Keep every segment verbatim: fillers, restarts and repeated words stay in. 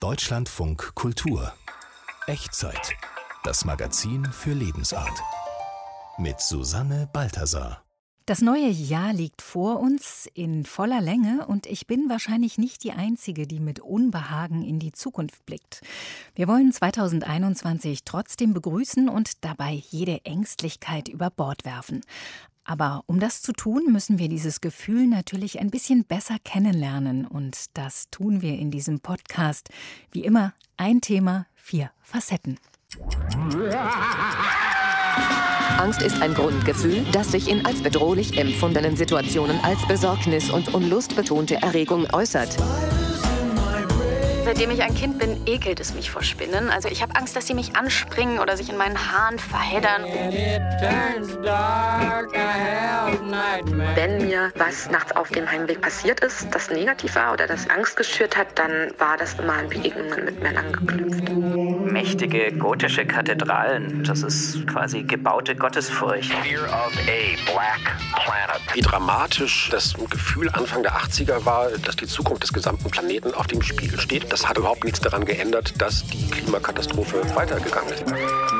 Deutschlandfunk Kultur. Echtzeit. Das Magazin für Lebensart. Mit Susanne Balthasar. Das neue Jahr liegt vor uns in voller Länge und ich bin wahrscheinlich nicht die Einzige, die mit Unbehagen in die Zukunft blickt. Wir wollen zwanzig einundzwanzig trotzdem begrüßen und dabei jede Ängstlichkeit über Bord werfen. Aber um das zu tun, müssen wir dieses Gefühl natürlich ein bisschen besser kennenlernen. Und das tun wir in diesem Podcast. Wie immer, ein Thema, vier Facetten. Angst ist ein Grundgefühl, das sich in als bedrohlich empfundenen Situationen als Besorgnis und unlustbetonte Erregung äußert. Seitdem ich ein Kind bin, ekelt es mich vor Spinnen. Also ich habe Angst, dass sie mich anspringen oder sich in meinen Haaren verheddern. Wenn mir was nachts auf dem Heimweg passiert ist, das negativ war oder das Angst geschürt hat, dann war das immer in Begegnungen mit Männern geknüpft. Mächtige gotische Kathedralen, das ist quasi gebaute Gottesfurcht. Fear of a black planet. Wie dramatisch das Gefühl Anfang der achtziger war, dass die Zukunft des gesamten Planeten auf dem Spiel steht. Das hat überhaupt nichts daran geändert, dass die Klimakatastrophe weitergegangen ist.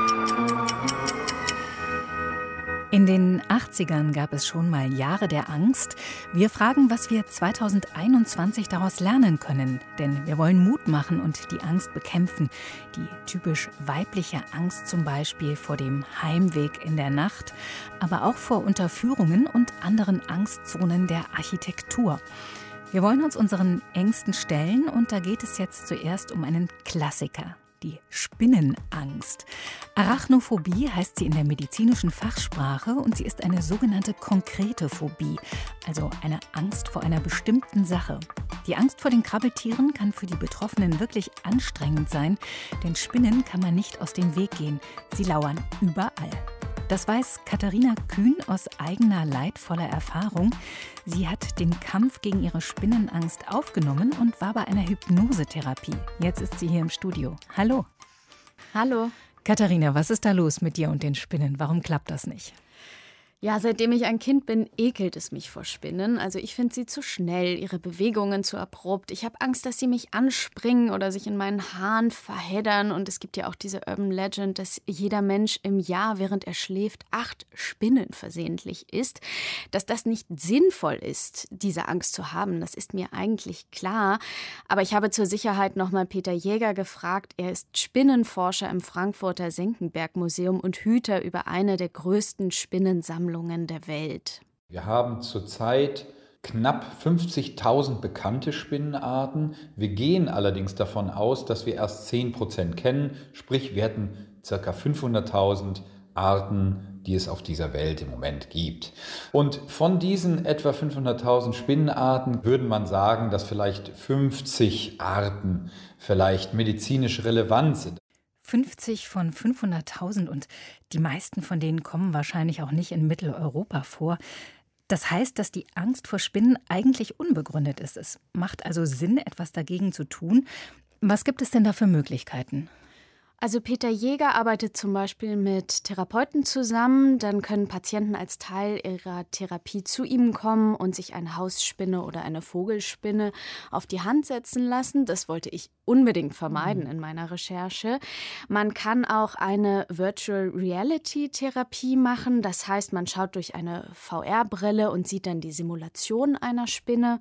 In den achtzigern gab es schon mal Jahre der Angst. Wir fragen, was wir zwanzig einundzwanzig daraus lernen können. Denn wir wollen Mut machen und die Angst bekämpfen. Die typisch weibliche Angst zum Beispiel vor dem Heimweg in der Nacht, aber auch vor Unterführungen und anderen Angstzonen der Architektur. Wir wollen uns unseren Ängsten stellen und da geht es jetzt zuerst um einen Klassiker. Die Spinnenangst. Arachnophobie heißt sie in der medizinischen Fachsprache und sie ist eine sogenannte konkrete Phobie, also eine Angst vor einer bestimmten Sache. Die Angst vor den Krabbeltieren kann für die Betroffenen wirklich anstrengend sein, denn Spinnen kann man nicht aus dem Weg gehen. Sie lauern überall. Das weiß Katharina Kühn aus eigener leidvoller Erfahrung. Sie hat den Kampf gegen ihre Spinnenangst aufgenommen und war bei einer Hypnosetherapie. Jetzt ist sie hier im Studio. Hallo. Hallo. Katharina, was ist da los mit dir und den Spinnen? Warum klappt das nicht? Ja, seitdem ich ein Kind bin, ekelt es mich vor Spinnen. Also ich finde sie zu schnell, ihre Bewegungen zu abrupt. Ich habe Angst, dass sie mich anspringen oder sich in meinen Haaren verheddern. Und es gibt ja auch diese Urban Legend, dass jeder Mensch im Jahr, während er schläft, acht Spinnen versehentlich isst. Dass das nicht sinnvoll ist, diese Angst zu haben, das ist mir eigentlich klar. Aber ich habe zur Sicherheit nochmal Peter Jäger gefragt. Er ist Spinnenforscher im Frankfurter Senckenberg-Museum und Hüter über eine der größten Spinnensammlungen der Welt. Wir haben zurzeit knapp fünfzigtausend bekannte Spinnenarten. Wir gehen allerdings davon aus, dass wir erst zehn Prozent kennen. Sprich, wir hätten ca. fünfhunderttausend Arten, die es auf dieser Welt im Moment gibt. Und von diesen etwa fünfhunderttausend Spinnenarten würde man sagen, dass vielleicht fünfzig Arten vielleicht medizinisch relevant sind. fünfzig von fünfhunderttausend und die meisten von denen kommen wahrscheinlich auch nicht in Mitteleuropa vor. Das heißt, dass die Angst vor Spinnen eigentlich unbegründet ist. Es macht also Sinn, etwas dagegen zu tun. Was gibt es denn da für Möglichkeiten? Also Peter Jäger arbeitet zum Beispiel mit Therapeuten zusammen. Dann können Patienten als Teil ihrer Therapie zu ihm kommen und sich eine Hausspinne oder eine Vogelspinne auf die Hand setzen lassen. Das wollte ich unbedingt vermeiden in meiner Recherche. Man kann auch eine Virtual Reality Therapie machen. Das heißt, man schaut durch eine V R-Brille und sieht dann die Simulation einer Spinne.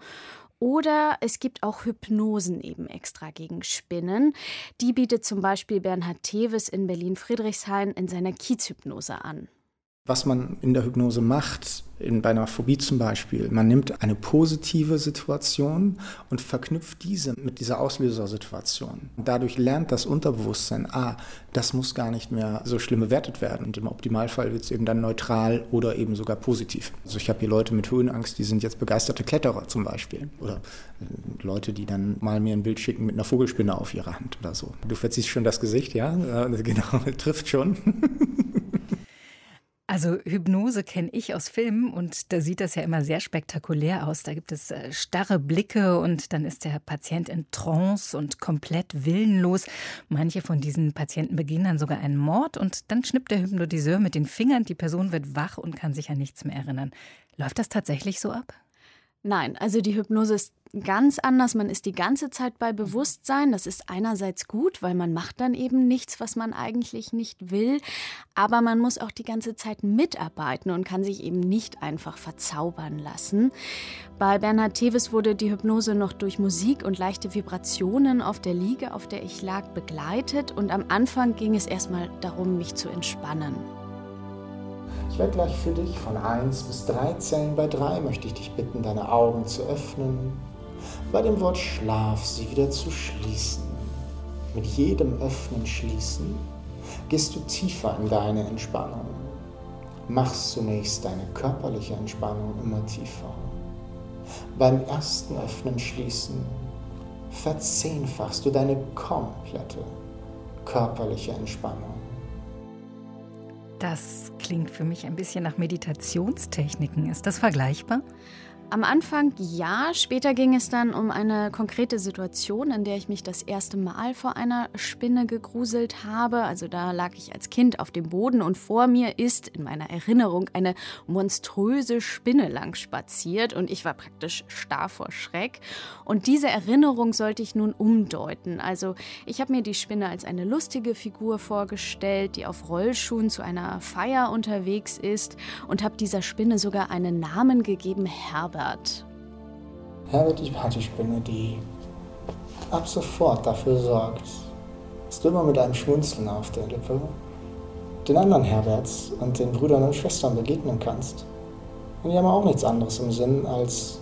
Oder es gibt auch Hypnosen eben extra gegen Spinnen. Die bietet zum Beispiel Bernhard Teves in Berlin-Friedrichshain in seiner Kiezhypnose an. Was man in der Hypnose macht, in, bei einer Phobie zum Beispiel, man nimmt eine positive Situation und verknüpft diese mit dieser Auslösersituation. Dadurch lernt das Unterbewusstsein, ah, das muss gar nicht mehr so schlimm bewertet werden. Und im Optimalfall wird es eben dann neutral oder eben sogar positiv. Also ich habe hier Leute mit Höhenangst, die sind jetzt begeisterte Kletterer zum Beispiel. Oder äh, Leute, die dann mal mir ein Bild schicken mit einer Vogelspinne auf ihrer Hand oder so. Du verziehst schon das Gesicht, ja? Äh, genau, trifft schon. Also Hypnose kenne ich aus Filmen und da sieht das ja immer sehr spektakulär aus. Da gibt es äh, starre Blicke und dann ist der Patient in Trance und komplett willenlos. Manche von diesen Patienten begehen dann sogar einen Mord und dann schnippt der Hypnotiseur mit den Fingern, die Person wird wach und kann sich an nichts mehr erinnern. Läuft das tatsächlich so ab? Nein, also die Hypnose ist ganz anders. Man ist die ganze Zeit bei Bewusstsein. Das ist einerseits gut, weil man macht dann eben nichts, was man eigentlich nicht will. Aber man muss auch die ganze Zeit mitarbeiten und kann sich eben nicht einfach verzaubern lassen. Bei Bernhard Tevis wurde die Hypnose noch durch Musik und leichte Vibrationen auf der Liege, auf der ich lag, begleitet. Und am Anfang ging es erstmal darum, mich zu entspannen. Ich werde gleich für dich von eins bis drei zählen. Bei drei möchte ich dich bitten, deine Augen zu öffnen. Bei dem Wort Schlaf sie wieder zu schließen. Mit jedem Öffnen, Schließen gehst du tiefer in deine Entspannung. Machst zunächst deine körperliche Entspannung immer tiefer. Beim ersten Öffnen, Schließen verzehnfachst du deine komplette körperliche Entspannung. Das klingt für mich ein bisschen nach Meditationstechniken. Ist das vergleichbar? Am Anfang ja, später ging es dann um eine konkrete Situation, in der ich mich das erste Mal vor einer Spinne gegruselt habe. Also da lag ich als Kind auf dem Boden und vor mir ist in meiner Erinnerung eine monströse Spinne lang spaziert und ich war praktisch starr vor Schreck. Und diese Erinnerung sollte ich nun umdeuten. Also ich habe mir die Spinne als eine lustige Figur vorgestellt, die auf Rollschuhen zu einer Feier unterwegs ist und habe dieser Spinne sogar einen Namen gegeben, Herbert. Herbert, die Partyspinne, die ab sofort dafür sorgt, dass du immer mit einem Schmunzeln auf der Lippe den anderen Herberts und den Brüdern und Schwestern begegnen kannst. Und die haben auch nichts anderes im Sinn, als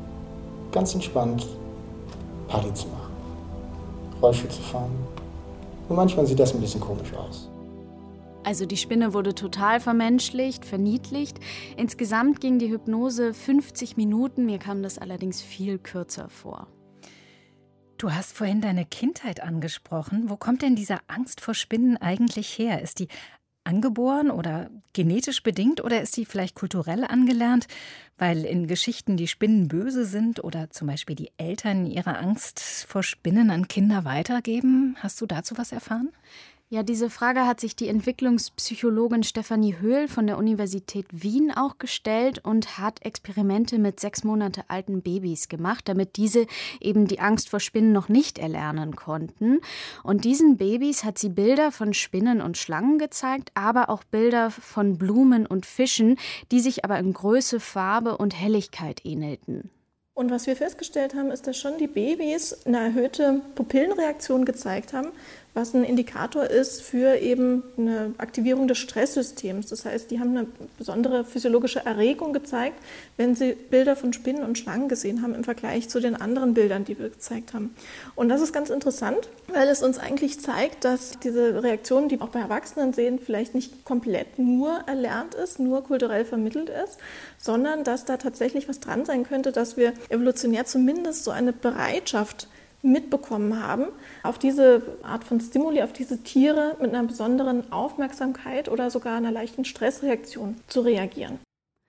ganz entspannt Party zu machen, Rollschuh zu fahren. Und manchmal sieht das ein bisschen komisch aus. Also die Spinne wurde total vermenschlicht, verniedlicht. Insgesamt ging die Hypnose fünfzig Minuten, mir kam das allerdings viel kürzer vor. Du hast vorhin deine Kindheit angesprochen. Wo kommt denn diese Angst vor Spinnen eigentlich her? Ist die angeboren oder genetisch bedingt oder ist sie vielleicht kulturell angelernt, weil in Geschichten die Spinnen böse sind oder zum Beispiel die Eltern ihre Angst vor Spinnen an Kinder weitergeben? Hast du dazu was erfahren? Ja, diese Frage hat sich die Entwicklungspsychologin Stefanie Höhl von der Universität Wien auch gestellt und hat Experimente mit sechs Monate alten Babys gemacht, damit diese eben die Angst vor Spinnen noch nicht erlernen konnten. Und diesen Babys hat sie Bilder von Spinnen und Schlangen gezeigt, aber auch Bilder von Blumen und Fischen, die sich aber in Größe, Farbe und Helligkeit ähnelten. Und was wir festgestellt haben, ist, dass schon die Babys eine erhöhte Pupillenreaktion gezeigt haben, was ein Indikator ist für eben eine Aktivierung des Stresssystems. Das heißt, die haben eine besondere physiologische Erregung gezeigt, wenn sie Bilder von Spinnen und Schlangen gesehen haben im Vergleich zu den anderen Bildern, die wir gezeigt haben. Und das ist ganz interessant, weil es uns eigentlich zeigt, dass diese Reaktion, die wir auch bei Erwachsenen sehen, vielleicht nicht komplett nur erlernt ist, nur kulturell vermittelt ist, sondern dass da tatsächlich was dran sein könnte, dass wir evolutionär zumindest so eine Bereitschaft mitbekommen haben, auf diese Art von Stimuli, auf diese Tiere mit einer besonderen Aufmerksamkeit oder sogar einer leichten Stressreaktion zu reagieren.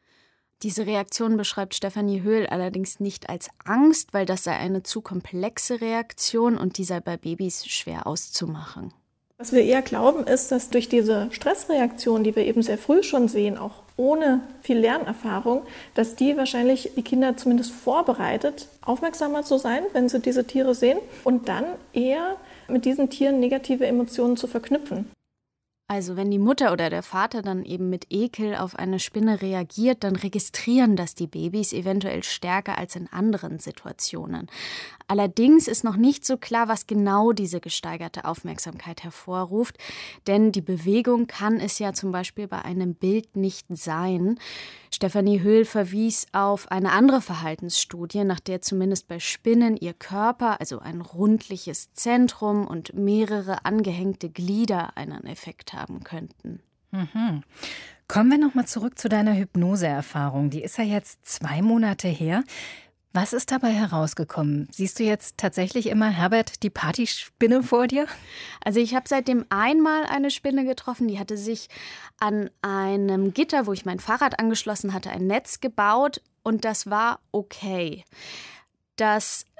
Diese Reaktion beschreibt Stefanie Höhl allerdings nicht als Angst, weil das sei eine zu komplexe Reaktion und die sei bei Babys schwer auszumachen. Was wir eher glauben, ist, dass durch diese Stressreaktion, die wir eben sehr früh schon sehen, auch ohne viel Lernerfahrung, dass die wahrscheinlich die Kinder zumindest vorbereitet, aufmerksamer zu sein, wenn sie diese Tiere sehen und dann eher mit diesen Tieren negative Emotionen zu verknüpfen. Also wenn die Mutter oder der Vater dann eben mit Ekel auf eine Spinne reagiert, dann registrieren das die Babys eventuell stärker als in anderen Situationen. Allerdings ist noch nicht so klar, was genau diese gesteigerte Aufmerksamkeit hervorruft, denn die Bewegung kann es ja zum Beispiel bei einem Bild nicht sein. Stefanie Höhl verwies auf eine andere Verhaltensstudie, nach der zumindest bei Spinnen ihr Körper, also ein rundliches Zentrum und mehrere angehängte Glieder einen Effekt haben könnten. Mhm. Kommen wir noch mal zurück zu deiner Hypnoseerfahrung. Die ist ja jetzt zwei Monate her. Was ist dabei herausgekommen? Siehst du jetzt tatsächlich immer Herbert, die Partyspinne vor dir? Also ich habe seitdem einmal eine Spinne getroffen, die hatte sich an einem Gitter, wo ich mein Fahrrad angeschlossen hatte, ein Netz gebaut und das war okay. Das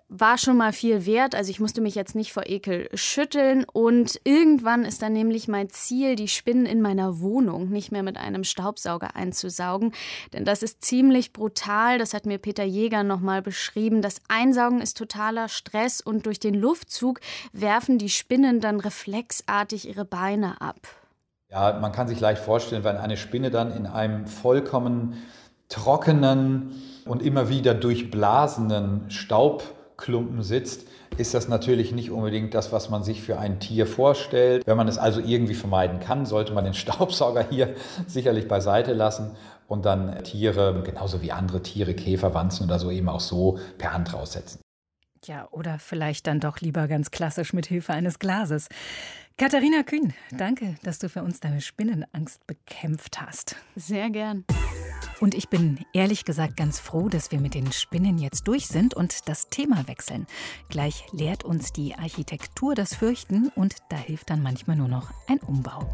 war schon mal viel wert. Also ich musste mich jetzt nicht vor Ekel schütteln. Und irgendwann ist dann nämlich mein Ziel, die Spinnen in meiner Wohnung nicht mehr mit einem Staubsauger einzusaugen. Denn das ist ziemlich brutal. Das hat mir Peter Jäger noch mal beschrieben. Das Einsaugen ist totaler Stress und durch den Luftzug werfen die Spinnen dann reflexartig ihre Beine ab. Ja, man kann sich leicht vorstellen, wenn eine Spinne dann in einem vollkommen trockenen und immer wieder durchblasenen Staubklumpen sitzt, ist das natürlich nicht unbedingt das, was man sich für ein Tier vorstellt. Wenn man es also irgendwie vermeiden kann, sollte man den Staubsauger hier sicherlich beiseite lassen und dann Tiere, genauso wie andere Tiere, Käfer, Wanzen oder so, eben auch so per Hand raussetzen. Ja, oder vielleicht dann doch lieber ganz klassisch mit Hilfe eines Glases. Katharina Kühn, danke, dass du für uns deine Spinnenangst bekämpft hast. Sehr gern. Und ich bin ehrlich gesagt ganz froh, dass wir mit den Spinnen jetzt durch sind und das Thema wechseln. Gleich lehrt uns die Architektur das Fürchten und da hilft dann manchmal nur noch ein Umbau.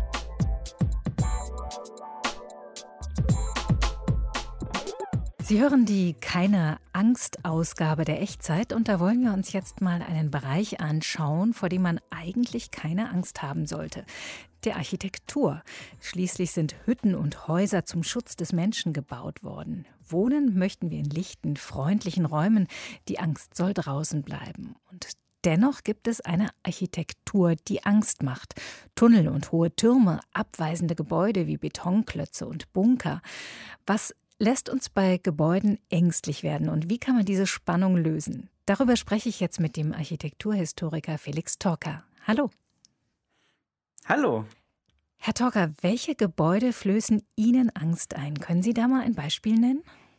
Sie hören die Keine Angst-Ausgabe der Echtzeit und da wollen wir uns jetzt mal einen Bereich anschauen, vor dem man eigentlich keine Angst haben sollte. Der Architektur. Schließlich sind Hütten und Häuser zum Schutz des Menschen gebaut worden. Wohnen möchten wir in lichten, freundlichen Räumen. Die Angst soll draußen bleiben. Und dennoch gibt es eine Architektur, die Angst macht. Tunnel und hohe Türme, abweisende Gebäude wie Betonklötze und Bunker. Was lässt uns bei Gebäuden ängstlich werden und wie kann man diese Spannung lösen? Darüber spreche ich jetzt mit dem Architekturhistoriker Felix Torcker. Hallo. Hallo. Herr Torcker, welche Gebäude flößen Ihnen Angst ein? Können Sie da mal ein Beispiel nennen?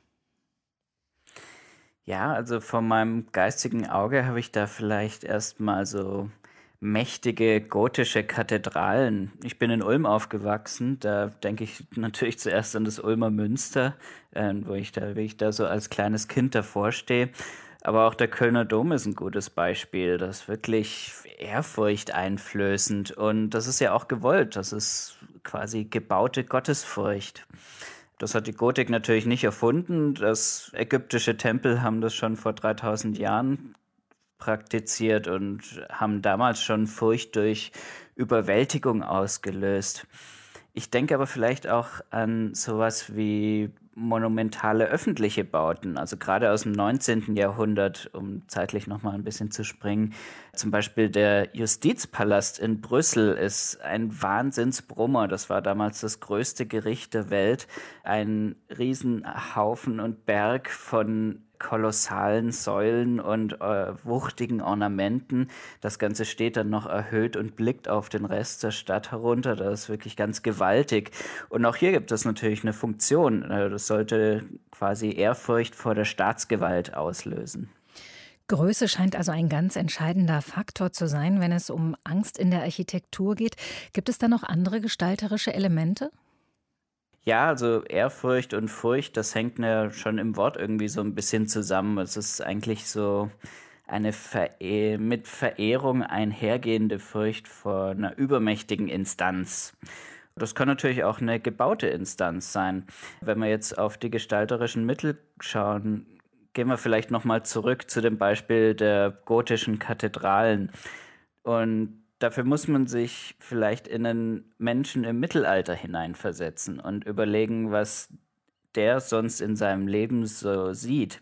Ja, also vor meinem geistigen Auge habe ich da vielleicht erstmal so mächtige gotische Kathedralen. Ich bin in Ulm aufgewachsen, da denke ich natürlich zuerst an das Ulmer Münster, äh, wo ich da, wie ich da so als kleines Kind davor stehe. Aber auch der Kölner Dom ist ein gutes Beispiel, das ist wirklich ehrfurchteinflößend und das ist ja auch gewollt, das ist quasi gebaute Gottesfurcht. Das hat die Gotik natürlich nicht erfunden, das ägyptische Tempel haben das schon vor dreitausend Jahren praktiziert und haben damals schon Furcht durch Überwältigung ausgelöst. Ich denke aber vielleicht auch an sowas wie monumentale öffentliche Bauten, also gerade aus dem neunzehnten Jahrhundert, um zeitlich noch mal ein bisschen zu springen. Zum Beispiel der Justizpalast in Brüssel ist ein Wahnsinnsbrummer. Das war damals das größte Gericht der Welt. Ein Riesenhaufen und Berg von kolossalen Säulen und äh, wuchtigen Ornamenten. Das Ganze steht dann noch erhöht und blickt auf den Rest der Stadt herunter. Das ist wirklich ganz gewaltig. Und auch hier gibt es natürlich eine Funktion. Das sollte quasi Ehrfurcht vor der Staatsgewalt auslösen. Größe scheint also ein ganz entscheidender Faktor zu sein, wenn es um Angst in der Architektur geht. Gibt es da noch andere gestalterische Elemente? Ja, also Ehrfurcht und Furcht, das hängt ja schon im Wort irgendwie so ein bisschen zusammen. Es ist eigentlich so eine Verehr- mit Verehrung einhergehende Furcht vor einer übermächtigen Instanz. Das kann natürlich auch eine gebaute Instanz sein. Wenn wir jetzt auf die gestalterischen Mittel schauen, gehen wir vielleicht nochmal zurück zu dem Beispiel der gotischen Kathedralen. Und dafür muss man sich vielleicht in einen Menschen im Mittelalter hineinversetzen und überlegen, was der sonst in seinem Leben so sieht.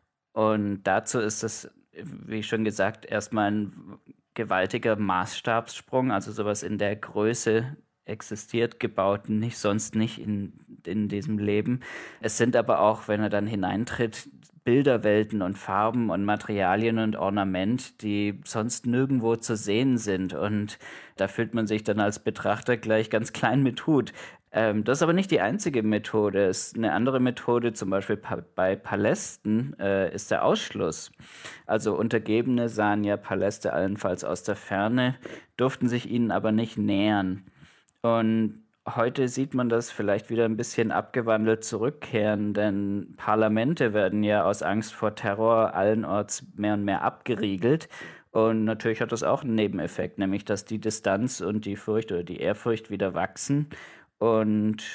Und dazu ist es, wie schon gesagt, erstmal ein gewaltiger Maßstabssprung, also sowas in der Größe existiert gebaut, nicht sonst nicht in, in diesem Leben. Es sind aber auch, wenn er dann hineintritt, Bilderwelten und Farben und Materialien und Ornament, die sonst nirgendwo zu sehen sind. Und da fühlt man sich dann als Betrachter gleich ganz klein mit Hut. Ähm, das ist aber nicht die einzige Methode. Es ist eine andere Methode, zum Beispiel pa- bei Palästen, äh, ist der Ausschluss. Also Untergebene sahen ja Paläste allenfalls aus der Ferne, durften sich ihnen aber nicht nähern. Und heute sieht man das vielleicht wieder ein bisschen abgewandelt zurückkehren, denn Parlamente werden ja aus Angst vor Terror allenorts mehr und mehr abgeriegelt. Und natürlich hat das auch einen Nebeneffekt, nämlich dass die Distanz und die Furcht oder die Ehrfurcht wieder wachsen. Und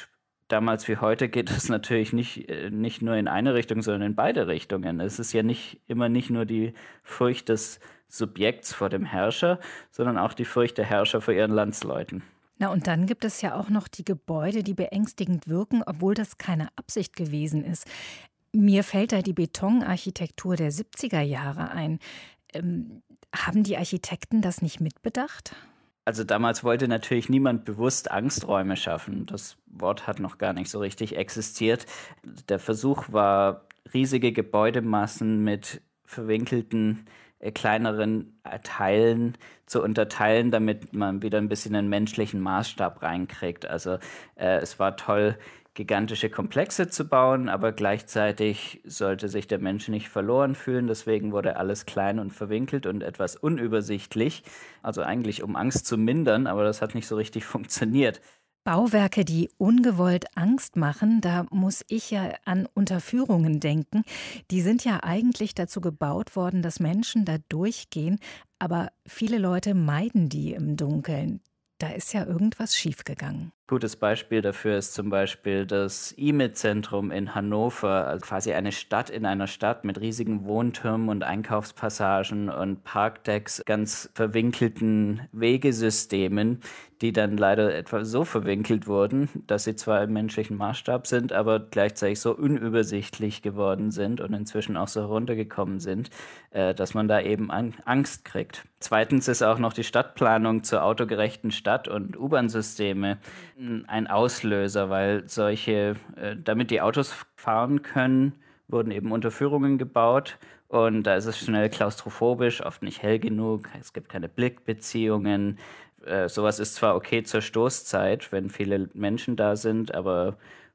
damals wie heute geht es natürlich nicht, nicht nur in eine Richtung, sondern in beide Richtungen. Es ist ja nicht immer nicht nur die Furcht des Subjekts vor dem Herrscher, sondern auch die Furcht der Herrscher vor ihren Landsleuten. Na, und dann gibt es ja auch noch die Gebäude, die beängstigend wirken, obwohl das keine Absicht gewesen ist. Mir fällt da die Betonarchitektur der siebziger Jahre ein. Ähm, haben die Architekten das nicht mitbedacht? Also damals wollte natürlich niemand bewusst Angsträume schaffen. Das Wort hat noch gar nicht so richtig existiert. Der Versuch war, riesige Gebäudemassen mit verwinkelten, äh, kleineren Teilen zu unterteilen, damit man wieder ein bisschen einen menschlichen Maßstab reinkriegt. Also äh, es war toll, gigantische Komplexe zu bauen, aber gleichzeitig sollte sich der Mensch nicht verloren fühlen. Deswegen wurde alles klein und verwinkelt und etwas unübersichtlich. Also eigentlich um Angst zu mindern, aber das hat nicht so richtig funktioniert. Bauwerke, die ungewollt Angst machen, da muss ich ja an Unterführungen denken. Die sind ja eigentlich dazu gebaut worden, dass Menschen da durchgehen, aber viele Leute meiden die im Dunkeln. Da ist ja irgendwas schiefgegangen. Gutes Beispiel dafür ist zum Beispiel das I M E-Zentrum in Hannover, also quasi eine Stadt in einer Stadt mit riesigen Wohntürmen und Einkaufspassagen und Parkdecks, ganz verwinkelten Wegesystemen, die dann leider etwa so verwinkelt wurden, dass sie zwar im menschlichen Maßstab sind, aber gleichzeitig so unübersichtlich geworden sind und inzwischen auch so heruntergekommen sind, dass man da eben Angst kriegt. Zweitens ist auch noch die Stadtplanung zur autogerechten Stadt und U-Bahn-Systeme ein Auslöser, weil solche, damit die Autos fahren können, wurden eben Unterführungen gebaut und da ist es schnell klaustrophobisch, oft nicht hell genug, es gibt keine Blickbeziehungen. Äh, sowas ist zwar okay zur Stoßzeit, wenn viele Menschen da sind, aber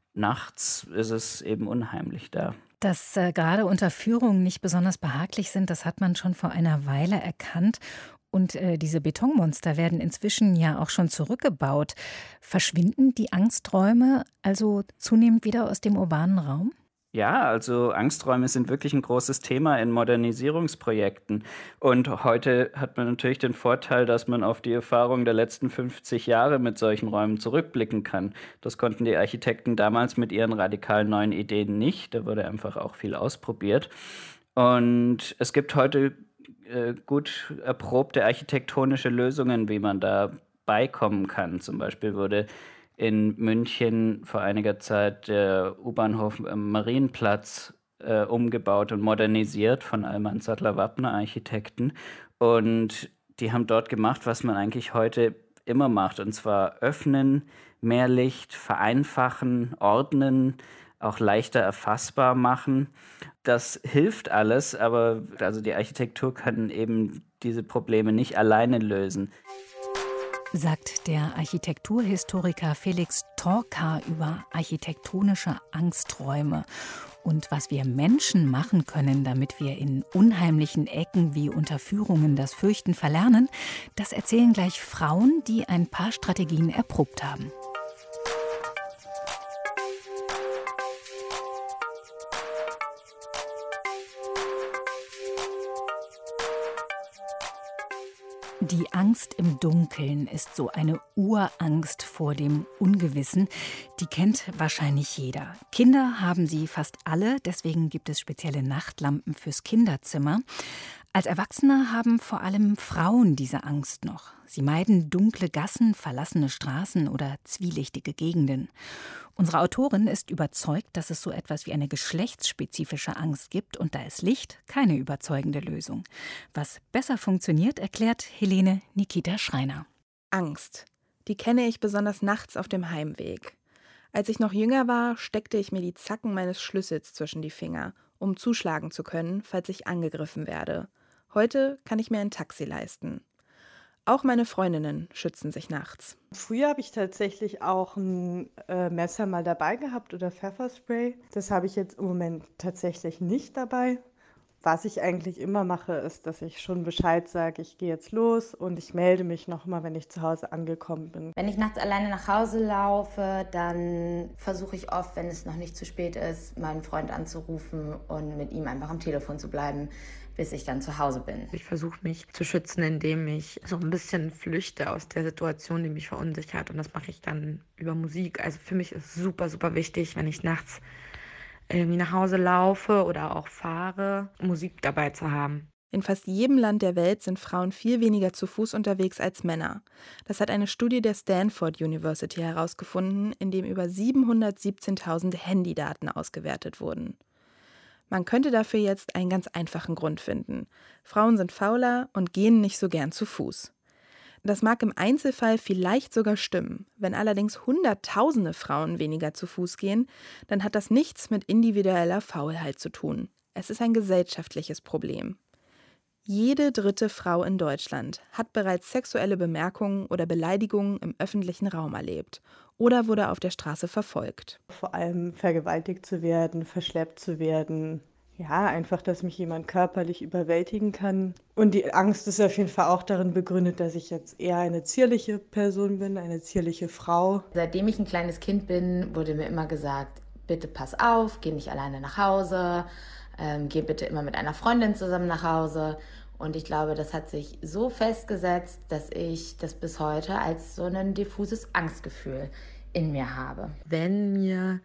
nachts ist es eben unheimlich da. Dass äh, gerade Unterführungen nicht besonders behaglich sind, das hat man schon vor einer Weile erkannt. Und äh, diese Betonmonster werden inzwischen ja auch schon zurückgebaut. Verschwinden die Angsträume also zunehmend wieder aus dem urbanen Raum? Ja, also Angsträume sind wirklich ein großes Thema in Modernisierungsprojekten. Und heute hat man natürlich den Vorteil, dass man auf die Erfahrung der letzten fünfzig Jahre mit solchen Räumen zurückblicken kann. Das konnten die Architekten damals mit ihren radikal neuen Ideen nicht. Da wurde einfach auch viel ausprobiert. Und es gibt heute äh, gut erprobte architektonische Lösungen, wie man da beikommen kann. Zum Beispiel wurde in München vor einiger Zeit der U-Bahnhof am Marienplatz äh, umgebaut und modernisiert von Alman Sattler-Wappner Architekten. Und die haben dort gemacht, was man eigentlich heute immer macht. Und zwar öffnen, mehr Licht, vereinfachen, ordnen, auch leichter erfassbar machen. Das hilft alles, aber also die Architektur kann eben diese Probleme nicht alleine lösen. Sagt der Architekturhistoriker Felix Torka über architektonische Angsträume und was wir Menschen machen können, damit wir in unheimlichen Ecken wie Unterführungen das Fürchten verlernen, das erzählen gleich Frauen, die ein paar Strategien erprobt haben. Die Angst im Dunkeln ist so eine Urangst vor dem Ungewissen. Die kennt wahrscheinlich jeder. Kinder haben sie fast alle, deswegen gibt es spezielle Nachtlampen fürs Kinderzimmer. Als Erwachsene haben vor allem Frauen diese Angst noch. Sie meiden dunkle Gassen, verlassene Straßen oder zwielichtige Gegenden. Unsere Autorin ist überzeugt, dass es so etwas wie eine geschlechtsspezifische Angst gibt und da ist Licht keine überzeugende Lösung. Was besser funktioniert, erklärt Helene Nikita Schreiner. Angst, die kenne ich besonders nachts auf dem Heimweg. Als ich noch jünger war, steckte ich mir die Zacken meines Schlüssels zwischen die Finger, um zuschlagen zu können, falls ich angegriffen werde. Heute kann ich mir ein Taxi leisten. Auch meine Freundinnen schützen sich nachts. Früher habe ich tatsächlich auch ein äh, Messer mal dabei gehabt oder Pfefferspray. Das habe ich jetzt im Moment tatsächlich nicht dabei. Was ich eigentlich immer mache, ist, dass ich schon Bescheid sage, ich gehe jetzt los und ich melde mich nochmal, wenn ich zu Hause angekommen bin. Wenn ich nachts alleine nach Hause laufe, dann versuche ich oft, wenn es noch nicht zu spät ist, meinen Freund anzurufen und mit ihm einfach am Telefon zu bleiben. bis ich dann zu Hause bin. Ich versuche mich zu schützen, indem ich so ein bisschen flüchte aus der Situation, die mich verunsichert. Und das mache ich dann über Musik. Also für mich ist super, super wichtig, wenn ich nachts irgendwie nach Hause laufe oder auch fahre, Musik dabei zu haben. In fast jedem Land der Welt sind Frauen viel weniger zu Fuß unterwegs als Männer. Das hat eine Studie der Stanford University herausgefunden, in dem über siebenhundertsiebzehntausend Handydaten ausgewertet wurden. Man könnte dafür jetzt einen ganz einfachen Grund finden. Frauen sind fauler und gehen nicht so gern zu Fuß. Das mag im Einzelfall vielleicht sogar stimmen. Wenn allerdings Hunderttausende Frauen weniger zu Fuß gehen, dann hat das nichts mit individueller Faulheit zu tun. Es ist ein gesellschaftliches Problem. Jede dritte Frau in Deutschland hat bereits sexuelle Bemerkungen oder Beleidigungen im öffentlichen Raum erlebt oder wurde auf der Straße verfolgt. Vor allem vergewaltigt zu werden, verschleppt zu werden. Ja, einfach, dass mich jemand körperlich überwältigen kann. Und die Angst ist auf jeden Fall auch darin begründet, dass ich jetzt eher eine zierliche Person bin, eine zierliche Frau. Seitdem ich ein kleines Kind bin, wurde mir immer gesagt, bitte pass auf, geh nicht alleine nach Hause. Ähm, geh bitte immer mit einer Freundin zusammen nach Hause. Und ich glaube, das hat sich so festgesetzt, dass ich das bis heute als so ein diffuses Angstgefühl in mir habe. Wenn mir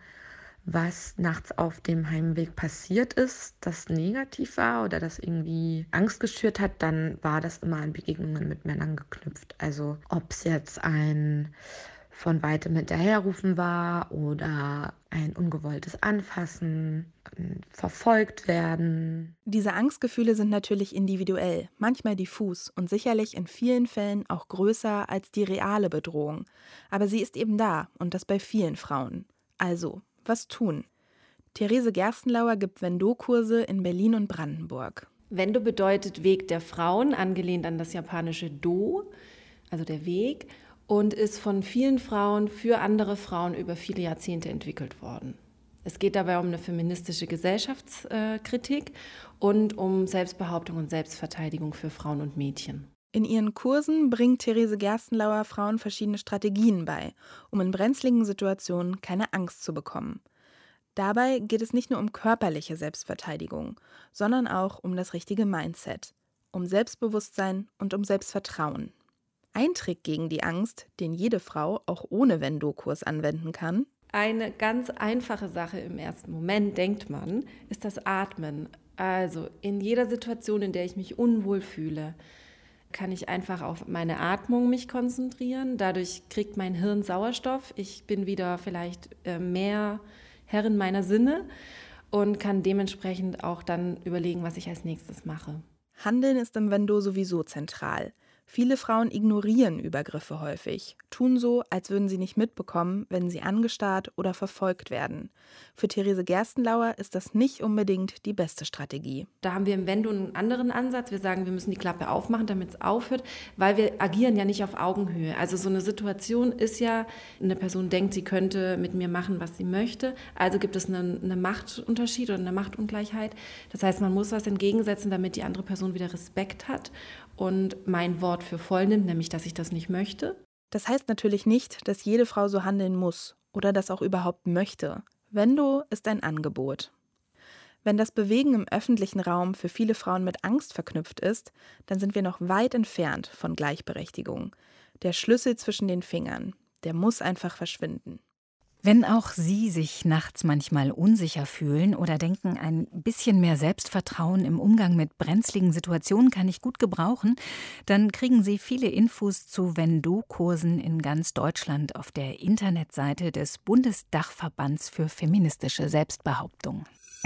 was nachts auf dem Heimweg passiert ist, das negativ war oder das irgendwie Angst geschürt hat, dann war das immer an Begegnungen mit Männern geknüpft. Also ob es jetzt ein von weitem hinterherrufen war oder ein ungewolltes Anfassen, verfolgt werden. Diese Angstgefühle sind natürlich individuell, manchmal diffus und sicherlich in vielen Fällen auch größer als die reale Bedrohung. Aber sie ist eben da und das bei vielen Frauen. Also, was tun? Therese Gerstenlauer gibt Wendo-Kurse in Berlin und Brandenburg. Wendo bedeutet Weg der Frauen, angelehnt an das japanische Do, also der Weg, und ist von vielen Frauen für andere Frauen über viele Jahrzehnte entwickelt worden. Es geht dabei um eine feministische Gesellschaftskritik und um Selbstbehauptung und Selbstverteidigung für Frauen und Mädchen. In ihren Kursen bringt Therese Gerstenlauer Frauen verschiedene Strategien bei, um in brenzligen Situationen keine Angst zu bekommen. Dabei geht es nicht nur um körperliche Selbstverteidigung, sondern auch um das richtige Mindset, um Selbstbewusstsein und um Selbstvertrauen. Ein Trick gegen die Angst, den jede Frau auch ohne Wendo-Kurs anwenden kann: Eine ganz einfache Sache im ersten Moment, denkt man, ist das Atmen. Also in jeder Situation, in der ich mich unwohl fühle, kann ich einfach auf meine Atmung mich konzentrieren. Dadurch kriegt mein Hirn Sauerstoff. Ich bin wieder vielleicht mehr Herrin meiner Sinne und kann dementsprechend auch dann überlegen, was ich als nächstes mache. Handeln ist im Wendo sowieso zentral. Viele Frauen ignorieren Übergriffe häufig, tun so, als würden sie nicht mitbekommen, wenn sie angestarrt oder verfolgt werden. Für Therese Gerstenlauer ist das nicht unbedingt die beste Strategie. Da haben wir im Wendo einen anderen Ansatz. Wir sagen, wir müssen die Klappe aufmachen, damit es aufhört, weil wir agieren ja nicht auf Augenhöhe. Also so eine Situation ist ja, eine Person denkt, sie könnte mit mir machen, was sie möchte. Also gibt es einen, einen Machtunterschied oder eine Machtungleichheit. Das heißt, man muss was entgegensetzen, damit die andere Person wieder Respekt hat und mein Wort für voll nimmt, nämlich, dass ich das nicht möchte. Das heißt natürlich nicht, dass jede Frau so handeln muss oder das auch überhaupt möchte. Wendo ist ein Angebot. Wenn das Bewegen im öffentlichen Raum für viele Frauen mit Angst verknüpft ist, dann sind wir noch weit entfernt von Gleichberechtigung. Der Schlüssel zwischen den Fingern, der muss einfach verschwinden. Wenn auch Sie sich nachts manchmal unsicher fühlen oder denken, ein bisschen mehr Selbstvertrauen im Umgang mit brenzligen Situationen kann ich gut gebrauchen, dann kriegen Sie viele Infos zu Wendo-Kursen in ganz Deutschland auf der Internetseite des Bundesdachverbands für feministische Selbstbehauptung.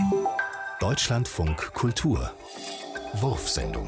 Deutschlandfunk Kultur. Wurfsendung.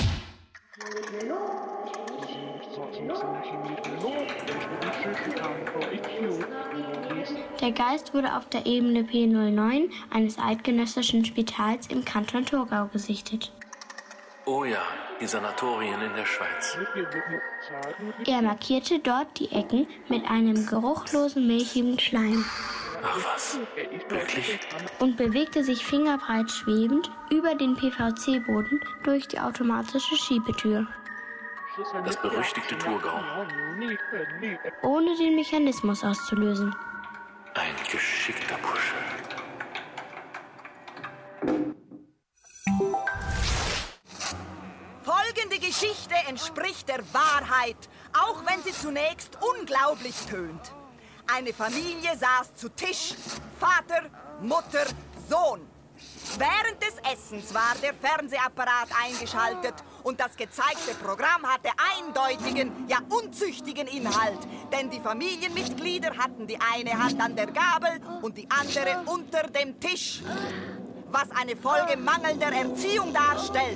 Der Geist wurde auf der Ebene P null neun eines eidgenössischen Spitals im Kanton Thurgau gesichtet. Oh ja, die Sanatorien in der Schweiz. Er markierte dort die Ecken mit einem geruchlosen, milchigen Schleim. Ach was, wirklich? Und bewegte sich fingerbreit schwebend über den P V C-Boden durch die automatische Schiebetür. Das berüchtigte Thurgau. Ohne den Mechanismus auszulösen. Ein geschickter Bursche. Geschichte entspricht der Wahrheit, auch wenn sie zunächst unglaublich tönt. Eine Familie saß zu Tisch, Vater, Mutter, Sohn. Während des Essens war der Fernsehapparat eingeschaltet und das gezeigte Programm hatte eindeutigen, ja unzüchtigen Inhalt. Denn die Familienmitglieder hatten die eine Hand an der Gabel und die andere unter dem Tisch. Was eine Folge mangelnder Erziehung darstellt.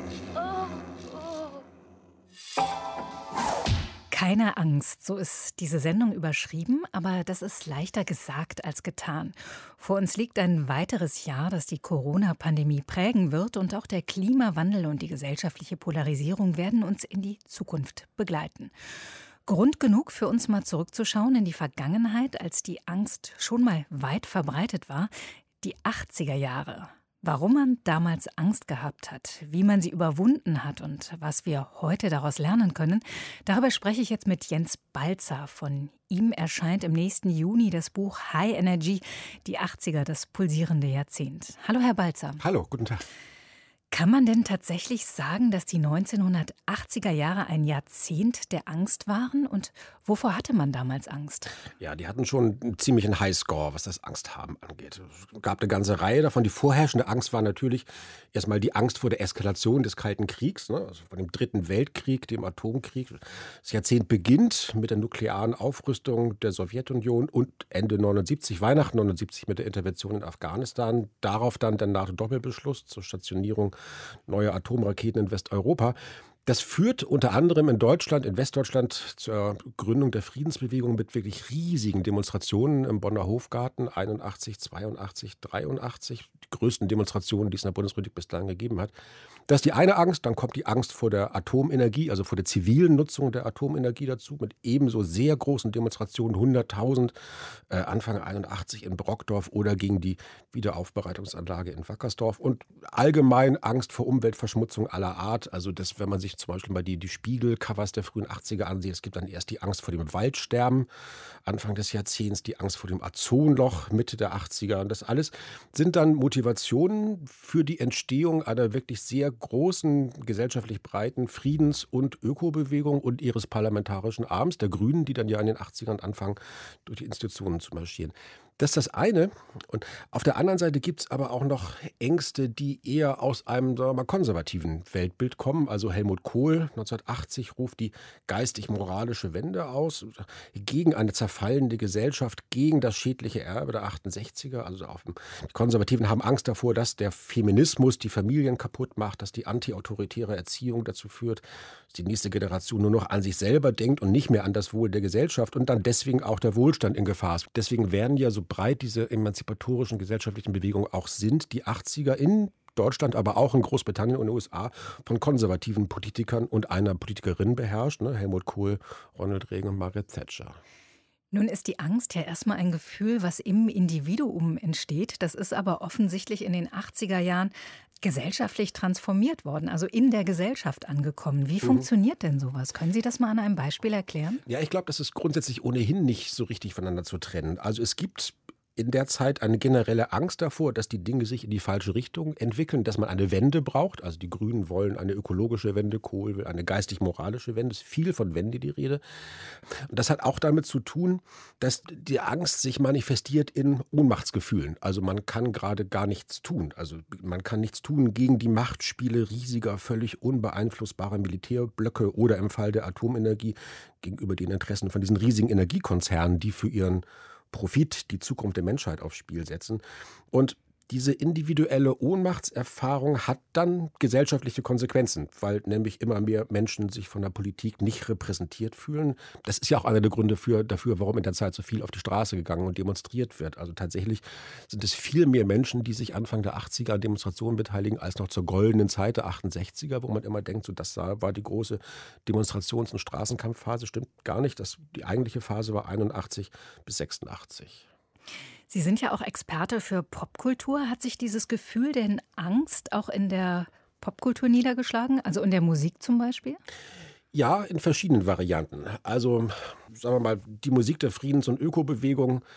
Keine Angst, so ist diese Sendung überschrieben, aber das ist leichter gesagt als getan. Vor uns liegt ein weiteres Jahr, das die Corona-Pandemie prägen wird, und auch der Klimawandel und die gesellschaftliche Polarisierung werden uns in die Zukunft begleiten. Grund genug für uns mal zurückzuschauen in die Vergangenheit, als die Angst schon mal weit verbreitet war, die achtziger Jahre. Warum man damals Angst gehabt hat, wie man sie überwunden hat und was wir heute daraus lernen können, darüber spreche ich jetzt mit Jens Balzer. Von ihm erscheint im nächsten Juni das Buch High Energy, die achtziger, das pulsierende Jahrzehnt. Hallo, Herr Balzer. Hallo, guten Tag. Kann man denn tatsächlich sagen, dass die neunzehnhundertachtziger Jahre ein Jahrzehnt der Angst waren? Und wovor hatte man damals Angst? Ja, die hatten schon einen ziemlichen Highscore, was das Angsthaben angeht. Es gab eine ganze Reihe davon. Die vorherrschende Angst war natürlich erstmal die Angst vor der Eskalation des Kalten Kriegs, ne? Also vor dem Dritten Weltkrieg, dem Atomkrieg. Das Jahrzehnt beginnt mit der nuklearen Aufrüstung der Sowjetunion und Ende neunundsiebzig, Weihnachten neunundsiebzig mit der Intervention in Afghanistan. Darauf dann der NATO-Doppelbeschluss zur Stationierung neue Atomraketen in Westeuropa. Das führt unter anderem in Deutschland, in Westdeutschland zur Gründung der Friedensbewegung mit wirklich riesigen Demonstrationen im Bonner Hofgarten, einundachtzig, zweiundachtzig, dreiundachtzig. Die größten Demonstrationen, die es in der Bundesrepublik bislang gegeben hat. Das ist die eine Angst. Dann kommt die Angst vor der Atomenergie, also vor der zivilen Nutzung der Atomenergie dazu, mit ebenso sehr großen Demonstrationen, hunderttausend, äh, Anfang einundachtzig in Brockdorf oder gegen die Wiederaufbereitungsanlage in Wackersdorf. Und allgemein Angst vor Umweltverschmutzung aller Art. Also das, wenn man sich zum Beispiel mal die, die Spiegel-Covers der frühen achtziger ansieht, es gibt dann erst die Angst vor dem Waldsterben, Anfang des Jahrzehnts, die Angst vor dem Ozonloch, Mitte der achtziger. Und das alles sind dann Motivationen für die Entstehung einer wirklich sehr großen, gesellschaftlich breiten Friedens- und Ökobewegung und ihres parlamentarischen Arms, der Grünen, die dann ja in den achtzigern anfangen, durch die Institutionen zu marschieren. Das ist das eine. Und auf der anderen Seite gibt es aber auch noch Ängste, die eher aus einem, sagen wir mal, konservativen Weltbild kommen. Also Helmut Kohl neunzehnhundertachtzig ruft die geistig-moralische Wende aus, gegen eine zerfallende Gesellschaft, gegen das schädliche Erbe der achtundsechziger. Also auf dem, die Konservativen haben Angst davor, dass der Feminismus die Familien kaputt macht, dass die antiautoritäre Erziehung dazu führt, dass die nächste Generation nur noch an sich selber denkt und nicht mehr an das Wohl der Gesellschaft und dann deswegen auch der Wohlstand in Gefahr ist. Deswegen werden ja so breit diese emanzipatorischen gesellschaftlichen Bewegungen auch sind, die achtziger in Deutschland, aber auch in Großbritannien und den U S A von konservativen Politikern und einer Politikerin beherrscht, ne? Helmut Kohl, Ronald Reagan und Margaret Thatcher. Nun ist die Angst ja erstmal ein Gefühl, was im Individuum entsteht. Das ist aber offensichtlich in den achtziger Jahren gesellschaftlich transformiert worden, also in der Gesellschaft angekommen. Wie mhm. funktioniert denn sowas? Können Sie das mal an einem Beispiel erklären? Ja, ich glaube, das ist grundsätzlich ohnehin nicht so richtig voneinander zu trennen. Also es gibt in der Zeit eine generelle Angst davor, dass die Dinge sich in die falsche Richtung entwickeln, dass man eine Wende braucht. Also die Grünen wollen eine ökologische Wende, Kohl will eine geistig-moralische Wende. Es ist viel von Wende die Rede. Und das hat auch damit zu tun, dass die Angst sich manifestiert in Ohnmachtsgefühlen. Also man kann gerade gar nichts tun. Also man kann nichts tun gegen die Machtspiele riesiger, völlig unbeeinflussbarer Militärblöcke oder im Fall der Atomenergie gegenüber den Interessen von diesen riesigen Energiekonzernen, die für ihren Profit die Zukunft der Menschheit aufs Spiel setzen. Und diese individuelle Ohnmachtserfahrung hat dann gesellschaftliche Konsequenzen, weil nämlich immer mehr Menschen sich von der Politik nicht repräsentiert fühlen. Das ist ja auch einer der Gründe für, dafür, warum in der Zeit so viel auf die Straße gegangen und demonstriert wird. Also tatsächlich sind es viel mehr Menschen, die sich Anfang der achtziger an Demonstrationen beteiligen, als noch zur goldenen Zeit der achtundsechziger, wo man immer denkt, so das war die große Demonstrations- und Straßenkampfphase. Stimmt gar nicht. Das, die eigentliche Phase war einundachtzig bis sechsundachtzig. Sie sind ja auch Experte für Popkultur. Hat sich dieses Gefühl der Angst auch in der Popkultur niedergeschlagen, also in der Musik zum Beispiel? Ja, in verschiedenen Varianten. Also sagen wir mal, die Musik der Friedens- und Ökobewegung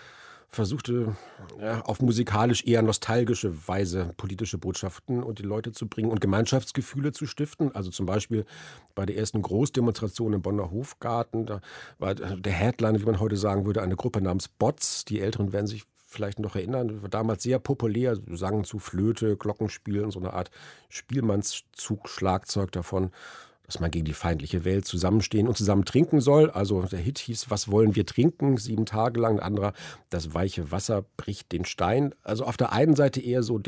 versuchte ja, auf musikalisch eher nostalgische Weise politische Botschaften und die Leute zu bringen und Gemeinschaftsgefühle zu stiften. Also zum Beispiel bei der ersten Großdemonstration im Bonner Hofgarten, da war der Headliner, wie man heute sagen würde, eine Gruppe namens Bots. Die Älteren werden sich vielleicht noch erinnern, war damals sehr populär, sangen zu Flöte, Glockenspiel und so eine Art Spielmannszug, Schlagzeug davon, dass man gegen die feindliche Welt zusammenstehen und zusammen trinken soll. Also der Hit hieß, was wollen wir trinken? Sieben Tage lang. Ein anderer, das weiche Wasser bricht den Stein. Also auf der einen Seite eher so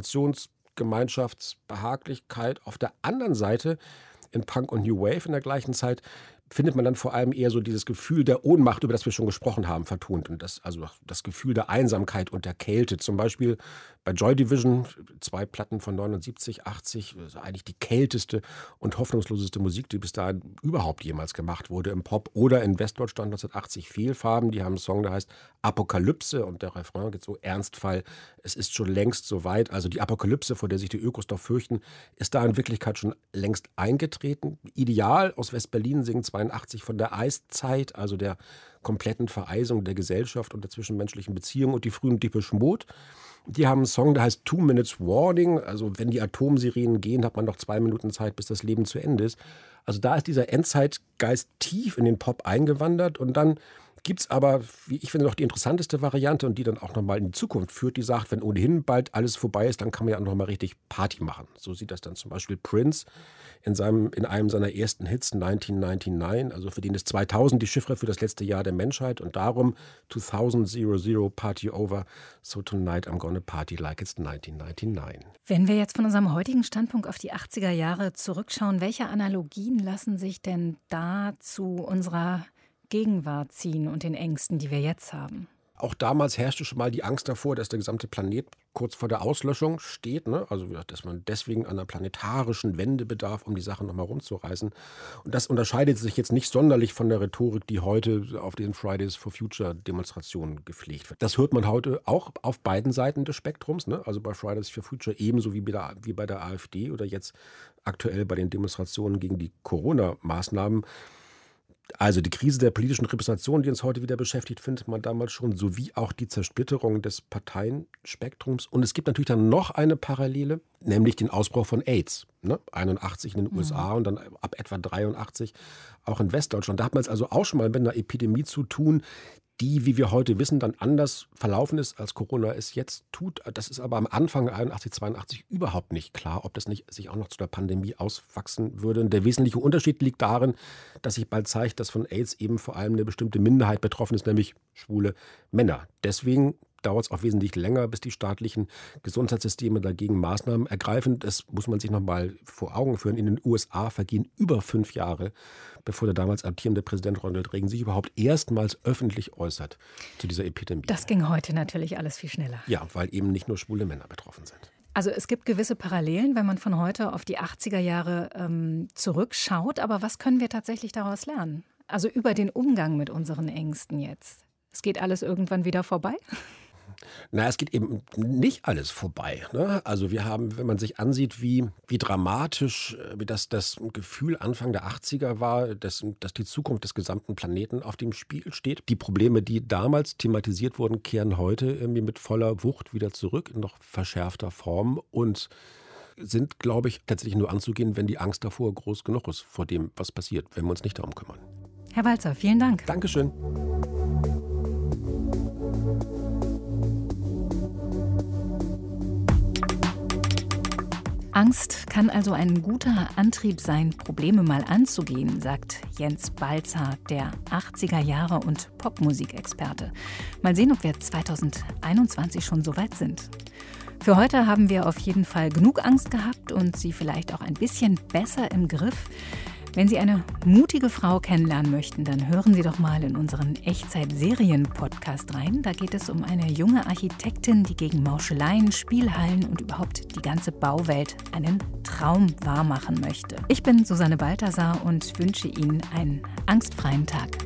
Demonstrationsgemeinschaftsbehaglichkeit. Auf der anderen Seite in Punk und New Wave in der gleichen Zeit findet man dann vor allem eher so dieses Gefühl der Ohnmacht, über das wir schon gesprochen haben, vertont. Und das, also das Gefühl der Einsamkeit und der Kälte. Zum Beispiel bei Joy Division, zwei Platten von neunundsiebzig, achtzig, also eigentlich die kälteste und hoffnungsloseste Musik, die bis dahin überhaupt jemals gemacht wurde im Pop. Oder in Westdeutschland neunzehnhundertachtzig Fehlfarben, die haben einen Song, der heißt Apokalypse und der Refrain geht so: Ernstfall, es ist schon längst soweit. Also die Apokalypse, vor der sich die Ökos doch fürchten, ist da in Wirklichkeit schon längst eingetreten. Ideal aus West-Berlin singen zweiundachtzig von der Eiszeit, also der kompletten Vereisung der Gesellschaft und der zwischenmenschlichen Beziehungen, und die frühen Depeche Mode. Die haben einen Song, der heißt Two Minutes Warning. Also wenn die Atomsirenen gehen, hat man noch zwei Minuten Zeit, bis das Leben zu Ende ist. Also da ist dieser Endzeitgeist tief in den Pop eingewandert. Und dann gibt es aber, wie ich finde, noch die interessanteste Variante und die dann auch nochmal in die Zukunft führt, die sagt, wenn ohnehin bald alles vorbei ist, dann kann man ja auch nochmal richtig Party machen. So sieht das dann zum Beispiel Prince in, seinem, in einem seiner ersten Hits neunzehnhundertneunundneunzig, also für den ist zweitausend die Chiffre für das letzte Jahr der Menschheit und darum zweitausend Party over, so tonight I'm gonna party like it's neunzehnhundertneunundneunzig. Wenn wir jetzt von unserem heutigen Standpunkt auf die achtziger Jahre zurückschauen, welche Analogien lassen sich denn da zu unserer Gegenwart ziehen und den Ängsten, die wir jetzt haben? Auch damals herrschte schon mal die Angst davor, dass der gesamte Planet kurz vor der Auslöschung steht. Ne? Also, dass man deswegen einer planetarischen Wende bedarf, um die Sachen nochmal rumzureißen. Und das unterscheidet sich jetzt nicht sonderlich von der Rhetorik, die heute auf den Fridays for Future Demonstrationen gepflegt wird. Das hört man heute auch auf beiden Seiten des Spektrums. Ne? Also bei Fridays for Future ebenso wie bei, der, wie bei der AfD oder jetzt aktuell bei den Demonstrationen gegen die Corona-Maßnahmen. Also die Krise der politischen Repräsentation, die uns heute wieder beschäftigt, findet man damals schon, sowie auch die Zersplitterung des Parteienspektrums. Und es gibt natürlich dann noch eine Parallele, nämlich den Ausbruch von AIDS. Ne? einundachtzig in den U S A und dann ab etwa dreiundachtzig auch in Westdeutschland. Da hat man es also auch schon mal mit einer Epidemie zu tun, die, wie wir heute wissen, dann anders verlaufen ist, als Corona es jetzt tut. Das ist aber am Anfang einundachtzig, zweiundachtzig überhaupt nicht klar, ob das nicht sich auch noch zu der Pandemie auswachsen würde. Und der wesentliche Unterschied liegt darin, dass sich bald zeigt, dass von AIDS eben vor allem eine bestimmte Minderheit betroffen ist, nämlich schwule Männer. Deswegen dauert es auch wesentlich länger, bis die staatlichen Gesundheitssysteme dagegen Maßnahmen ergreifen. Das muss man sich noch mal vor Augen führen. In den U S A vergehen über fünf Jahre, bevor der damals amtierende Präsident Ronald Reagan sich überhaupt erstmals öffentlich äußert zu dieser Epidemie. Das ging heute natürlich alles viel schneller. Ja, weil eben nicht nur schwule Männer betroffen sind. Also es gibt gewisse Parallelen, wenn man von heute auf die achtziger Jahre ähm, zurückschaut. Aber was können wir tatsächlich daraus lernen? Also über den Umgang mit unseren Ängsten jetzt. Es geht alles irgendwann wieder vorbei? Na, es geht eben nicht alles vorbei. Ne? Also wir haben, wenn man sich ansieht, wie, wie dramatisch wie das, das Gefühl Anfang der achtziger war, dass, dass die Zukunft des gesamten Planeten auf dem Spiel steht. Die Probleme, die damals thematisiert wurden, kehren heute irgendwie mit voller Wucht wieder zurück, in noch verschärfter Form und sind, glaube ich, tatsächlich nur anzugehen, wenn die Angst davor groß genug ist, vor dem, was passiert, wenn wir uns nicht darum kümmern. Herr Walzer, vielen Dank. Dankeschön. Angst kann also ein guter Antrieb sein, Probleme mal anzugehen, sagt Jens Balzer, der achtziger Jahre und Popmusikexperte. Mal sehen, ob wir zweitausendeinundzwanzig schon so weit sind. Für heute haben wir auf jeden Fall genug Angst gehabt und sie vielleicht auch ein bisschen besser im Griff. Wenn Sie eine mutige Frau kennenlernen möchten, dann hören Sie doch mal in unseren Echtzeit-Serien-Podcast rein. Da geht es um eine junge Architektin, die gegen Mauscheleien, Spielhallen und überhaupt die ganze Bauwelt einen Traum wahrmachen möchte. Ich bin Susanne Balthasar und wünsche Ihnen einen angstfreien Tag.